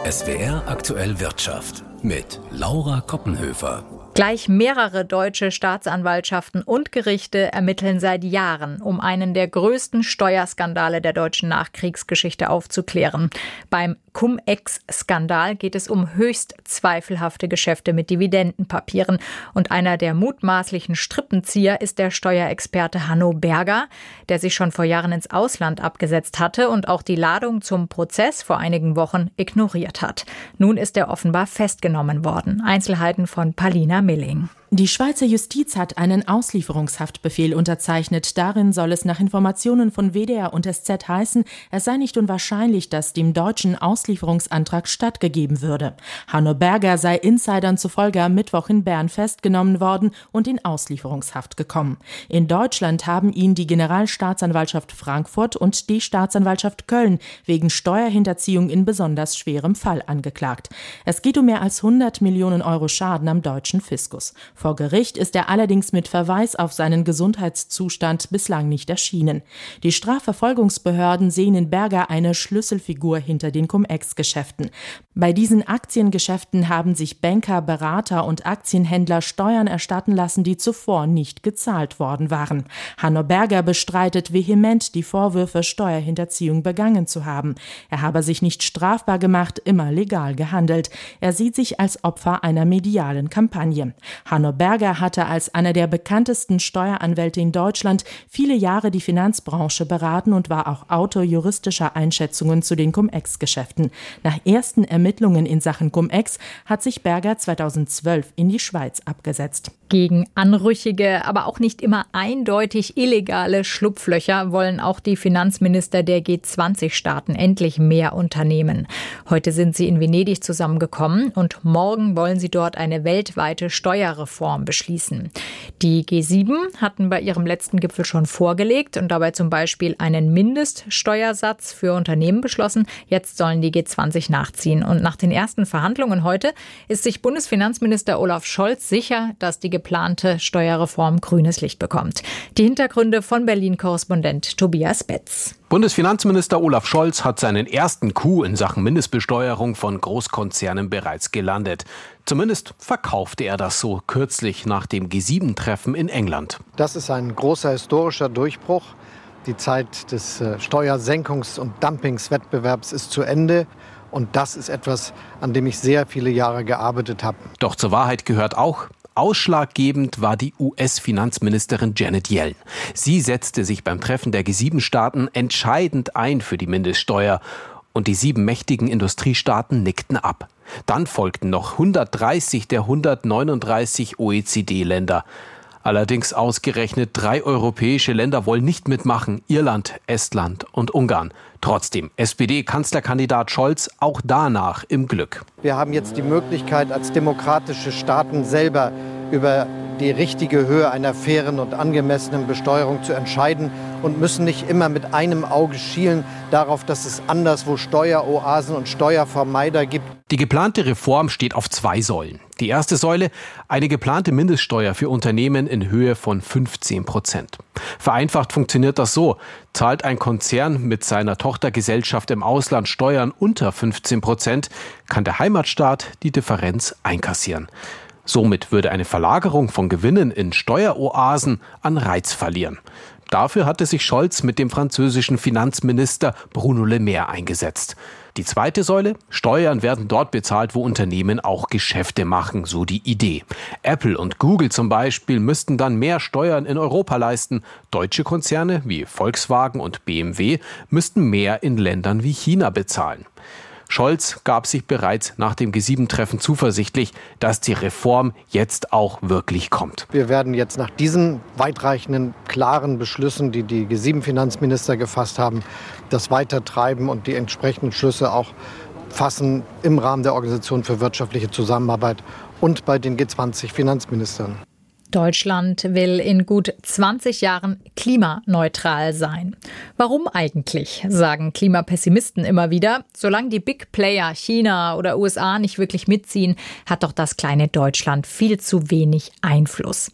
SWR Aktuell Wirtschaft mit Laura Koppenhöfer. Gleich mehrere deutsche Staatsanwaltschaften und Gerichte ermitteln seit Jahren, um einen der größten Steuerskandale der deutschen Nachkriegsgeschichte aufzuklären. Beim Cum-Ex-Skandal geht es um höchst zweifelhafte Geschäfte mit Dividendenpapieren. Und einer der mutmaßlichen Strippenzieher ist der Steuerexperte Hanno Berger, der sich schon vor Jahren ins Ausland abgesetzt hatte und auch die Ladung zum Prozess vor einigen Wochen ignoriert hat. Nun ist er offenbar festgenommen worden. Einzelheiten von Palina Milling. Die Schweizer Justiz hat einen Auslieferungshaftbefehl unterzeichnet. Darin soll es nach Informationen von WDR und SZ heißen, es sei nicht unwahrscheinlich, dass dem deutschen Auslieferungsantrag stattgegeben würde. Hanno Berger sei Insidern zufolge am Mittwoch in Bern festgenommen worden und in Auslieferungshaft gekommen. In Deutschland haben ihn die Generalstaatsanwaltschaft Frankfurt und die Staatsanwaltschaft Köln wegen Steuerhinterziehung in besonders schwerem Fall angeklagt. Es geht um mehr als 100 Millionen Euro Schaden am deutschen Fiskus. Vor Gericht ist er allerdings mit Verweis auf seinen Gesundheitszustand bislang nicht erschienen. Die Strafverfolgungsbehörden sehen in Berger eine Schlüsselfigur hinter den Cum-Ex-Geschäften. Bei diesen Aktiengeschäften haben sich Banker, Berater und Aktienhändler Steuern erstatten lassen, die zuvor nicht gezahlt worden waren. Hanno Berger bestreitet vehement die Vorwürfe, Steuerhinterziehung begangen zu haben. Er habe sich nicht strafbar gemacht, immer legal gehandelt. Er sieht sich als Opfer einer medialen Kampagne. Hanno Berger hatte als einer der bekanntesten Steueranwälte in Deutschland viele Jahre die Finanzbranche beraten und war auch Autor juristischer Einschätzungen zu den Cum-Ex-Geschäften. Nach ersten Ermittlungen in Sachen Cum-Ex hat sich Berger 2012 in die Schweiz abgesetzt. Gegen anrüchige, aber auch nicht immer eindeutig illegale Schlupflöcher wollen auch die Finanzminister der G20-Staaten endlich mehr unternehmen. Heute sind sie in Venedig zusammengekommen und morgen wollen sie dort eine weltweite Steuerreform beschließen. Die G7 hatten bei ihrem letzten Gipfel schon vorgelegt und dabei zum Beispiel einen Mindeststeuersatz für Unternehmen beschlossen. Jetzt sollen die G20 nachziehen. Und nach den ersten Verhandlungen heute ist sich Bundesfinanzminister Olaf Scholz sicher, dass die geplante Steuerreform grünes Licht bekommt. Die Hintergründe von Berlin-Korrespondent Tobias Betz. Bundesfinanzminister Olaf Scholz hat seinen ersten Coup in Sachen Mindestbesteuerung von Großkonzernen bereits gelandet. Zumindest verkaufte er das so kürzlich nach dem G7-Treffen in England. Das ist ein großer historischer Durchbruch. Die Zeit des Steuersenkungs- und Dumpingswettbewerbs ist zu Ende. Und das ist etwas, an dem ich sehr viele Jahre gearbeitet habe. Doch zur Wahrheit gehört auch, ausschlaggebend war die US-Finanzministerin Janet Yellen. Sie setzte sich beim Treffen der G7-Staaten entscheidend ein für die Mindeststeuer. Und die 7 mächtigen Industriestaaten nickten ab. Dann folgten noch 130 der 139 OECD-Länder. Allerdings ausgerechnet 3 europäische Länder wollen nicht mitmachen: Irland, Estland und Ungarn. Trotzdem, SPD-Kanzlerkandidat Scholz auch danach im Glück. Wir haben jetzt die Möglichkeit, als demokratische Staaten selber über die richtige Höhe einer fairen und angemessenen Besteuerung zu entscheiden und müssen nicht immer mit einem Auge schielen darauf, dass es anderswo Steueroasen und Steuervermeider gibt. Die geplante Reform steht auf 2 Säulen. Die erste Säule, eine geplante Mindeststeuer für Unternehmen in Höhe von 15%. Vereinfacht funktioniert das so: Zahlt ein Konzern mit seiner Tochtergesellschaft im Ausland Steuern unter 15%, kann der Heimatstaat die Differenz einkassieren. Somit würde eine Verlagerung von Gewinnen in Steueroasen an Reiz verlieren. Dafür hatte sich Scholz mit dem französischen Finanzminister Bruno Le Maire eingesetzt. Die zweite Säule: Steuern werden dort bezahlt, wo Unternehmen auch Geschäfte machen, so die Idee. Apple und Google zum Beispiel müssten dann mehr Steuern in Europa leisten. Deutsche Konzerne wie Volkswagen und BMW müssten mehr in Ländern wie China bezahlen. Scholz gab sich bereits nach dem G7-Treffen zuversichtlich, dass die Reform jetzt auch wirklich kommt. Wir werden jetzt nach diesen weitreichenden, klaren Beschlüssen, die die G7-Finanzminister gefasst haben, das weitertreiben und die entsprechenden Schlüsse auch fassen im Rahmen der Organisation für wirtschaftliche Zusammenarbeit und bei den G20-Finanzministern. Deutschland will in gut 20 Jahren klimaneutral sein. Warum eigentlich, sagen Klimapessimisten immer wieder. Solange die Big Player China oder USA nicht wirklich mitziehen, hat doch das kleine Deutschland viel zu wenig Einfluss.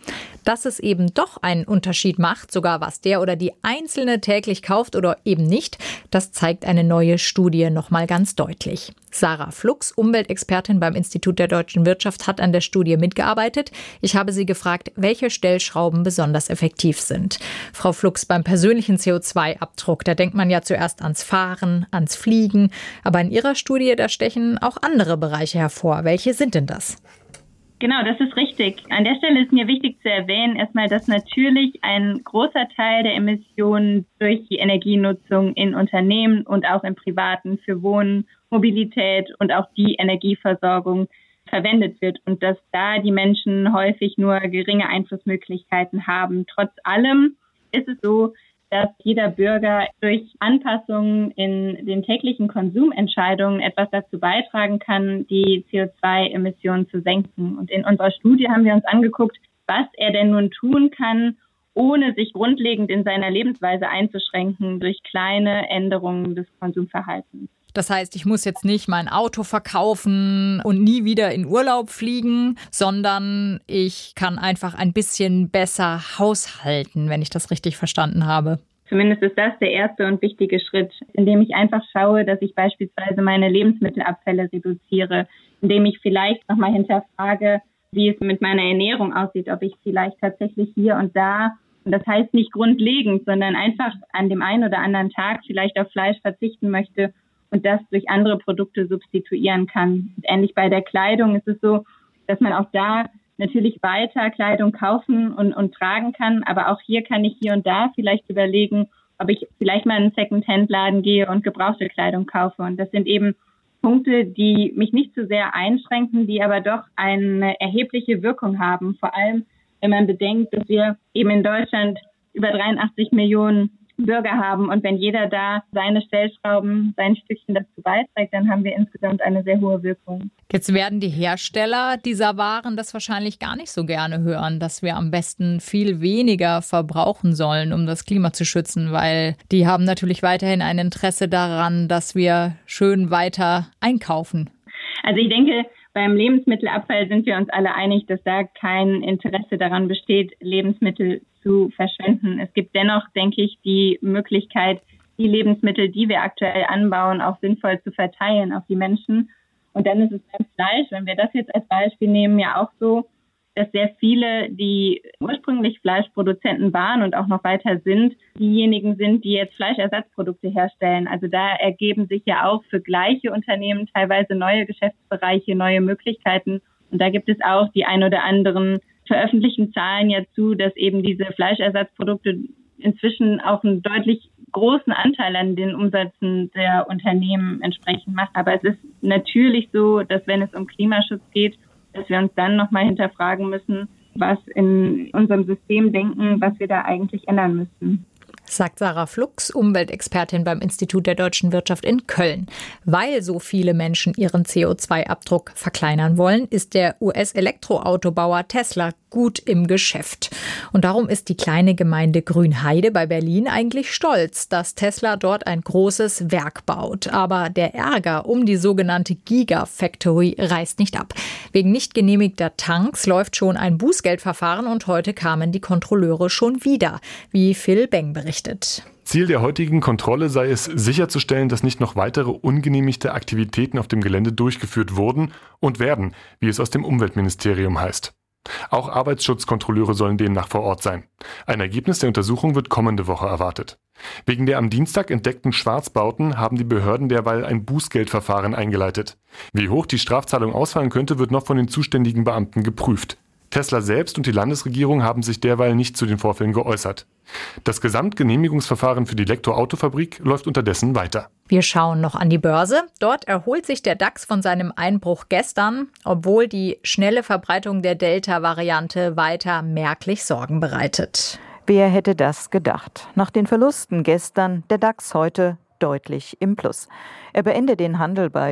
Dass es eben doch einen Unterschied macht, sogar was der oder die Einzelne täglich kauft oder eben nicht, das zeigt eine neue Studie nochmal ganz deutlich. Sarah Flux, Umweltexpertin beim Institut der deutschen Wirtschaft, hat an der Studie mitgearbeitet. Ich habe sie gefragt, welche Stellschrauben besonders effektiv sind. Frau Flux, beim persönlichen CO2-Abdruck, da denkt man ja zuerst ans Fahren, ans Fliegen. Aber in Ihrer Studie, da stechen auch andere Bereiche hervor. Welche sind denn das? Genau, das ist richtig. An der Stelle ist mir wichtig zu erwähnen, erstmal, dass natürlich ein großer Teil der Emissionen durch die Energienutzung in Unternehmen und auch im Privaten für Wohnen, Mobilität und auch die Energieversorgung verwendet wird und dass da die Menschen häufig nur geringe Einflussmöglichkeiten haben. Trotz allem ist es so, dass jeder Bürger durch Anpassungen in den täglichen Konsumentscheidungen etwas dazu beitragen kann, die CO2-Emissionen zu senken. Und in unserer Studie haben wir uns angeguckt, was er denn nun tun kann, ohne sich grundlegend in seiner Lebensweise einzuschränken durch kleine Änderungen des Konsumverhaltens. Das heißt, ich muss jetzt nicht mein Auto verkaufen und nie wieder in Urlaub fliegen, sondern ich kann einfach ein bisschen besser haushalten, wenn ich das richtig verstanden habe. Zumindest ist das der erste und wichtige Schritt, indem ich einfach schaue, dass ich beispielsweise meine Lebensmittelabfälle reduziere, indem ich vielleicht nochmal hinterfrage, wie es mit meiner Ernährung aussieht, ob ich vielleicht tatsächlich hier und da, und das heißt nicht grundlegend, sondern einfach an dem einen oder anderen Tag vielleicht auf Fleisch verzichten möchte und das durch andere Produkte substituieren kann. Und ähnlich bei der Kleidung ist es so, dass man auch da natürlich weiter Kleidung kaufen und tragen kann. Aber auch hier kann ich hier und da vielleicht überlegen, ob ich vielleicht mal in einen Second-Hand-Laden gehe und gebrauchte Kleidung kaufe. Und das sind eben Punkte, die mich nicht zu sehr einschränken, die aber doch eine erhebliche Wirkung haben. Vor allem, wenn man bedenkt, dass wir eben in Deutschland über 83 Millionen Bürger haben. Und wenn jeder da seine Stellschrauben, sein Stückchen dazu beiträgt, dann haben wir insgesamt eine sehr hohe Wirkung. Jetzt werden die Hersteller dieser Waren das wahrscheinlich gar nicht so gerne hören, dass wir am besten viel weniger verbrauchen sollen, um das Klima zu schützen, weil die haben natürlich weiterhin ein Interesse daran, dass wir schön weiter einkaufen. Also ich denke, beim Lebensmittelabfall sind wir uns alle einig, dass da kein Interesse daran besteht, Lebensmittel zu verschwenden. Es gibt dennoch, denke ich, die Möglichkeit, die Lebensmittel, die wir aktuell anbauen, auch sinnvoll zu verteilen auf die Menschen. Und dann ist es beim Fleisch, wenn wir das jetzt als Beispiel nehmen, ja auch so, dass sehr viele, die ursprünglich Fleischproduzenten waren und auch noch weiter sind, diejenigen sind, die jetzt Fleischersatzprodukte herstellen. Also da ergeben sich ja auch für gleiche Unternehmen teilweise neue Geschäftsbereiche, neue Möglichkeiten. Und da gibt es auch die ein oder anderen veröffentlichten Zahlen ja zu, dass eben diese Fleischersatzprodukte inzwischen auch einen deutlich großen Anteil an den Umsätzen der Unternehmen entsprechend macht. Aber es ist natürlich so, dass wenn es um Klimaschutz geht, dass wir uns dann nochmal hinterfragen müssen, was in unserem System denken, was wir da eigentlich ändern müssen. Sagt Sarah Flux, Umweltexpertin beim Institut der deutschen Wirtschaft in Köln. Weil so viele Menschen ihren CO2-Abdruck verkleinern wollen, ist der US-Elektroautobauer Tesla gut im Geschäft. Und darum ist die kleine Gemeinde Grünheide bei Berlin eigentlich stolz, dass Tesla dort ein großes Werk baut. Aber der Ärger um die sogenannte Gigafactory reißt nicht ab. Wegen nicht genehmigter Tanks läuft schon ein Bußgeldverfahren und heute kamen die Kontrolleure schon wieder, wie Phil Beng berichtet. Ziel der heutigen Kontrolle sei es, sicherzustellen, dass nicht noch weitere ungenehmigte Aktivitäten auf dem Gelände durchgeführt wurden und werden, wie es aus dem Umweltministerium heißt. Auch Arbeitsschutzkontrolleure sollen demnach vor Ort sein. Ein Ergebnis der Untersuchung wird kommende Woche erwartet. Wegen der am Dienstag entdeckten Schwarzbauten haben die Behörden derweil ein Bußgeldverfahren eingeleitet. Wie hoch die Strafzahlung ausfallen könnte, wird noch von den zuständigen Beamten geprüft. Tesla selbst und die Landesregierung haben sich derweil nicht zu den Vorfällen geäußert. Das Gesamtgenehmigungsverfahren für die Elektroautofabrik läuft unterdessen weiter. Wir schauen noch an die Börse. Dort erholt sich der DAX von seinem Einbruch gestern, obwohl die schnelle Verbreitung der Delta-Variante weiter merklich Sorgen bereitet. Wer hätte das gedacht? Nach den Verlusten gestern der DAX heute deutlich im Plus. Er beendet den Handel bei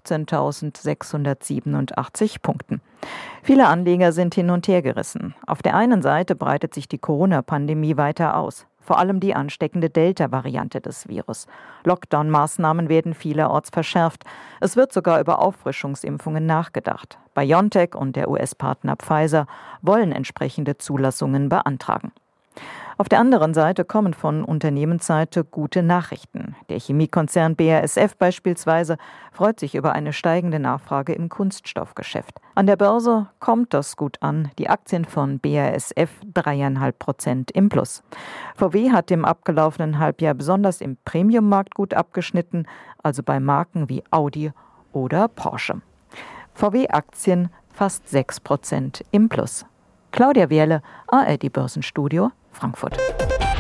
15.687 Punkten. Viele Anleger sind hin und her gerissen. Auf der einen Seite breitet sich die Corona-Pandemie weiter aus. vor allem die ansteckende Delta-Variante des Virus. Lockdown-Maßnahmen werden vielerorts verschärft. Es wird sogar über Auffrischungsimpfungen nachgedacht. BioNTech und der US-Partner Pfizer wollen entsprechende Zulassungen beantragen. Auf der anderen Seite kommen von Unternehmensseite gute Nachrichten. Der Chemiekonzern BASF beispielsweise freut sich über eine steigende Nachfrage im Kunststoffgeschäft. An der Börse kommt das gut an. Die Aktien von BASF 3,5% im Plus. VW hat im abgelaufenen Halbjahr besonders im Premiummarkt gut abgeschnitten, also bei Marken wie Audi oder Porsche. VW-Aktien fast 6% im Plus. Claudia Wehrle, ARD Börsenstudio, Frankfurt.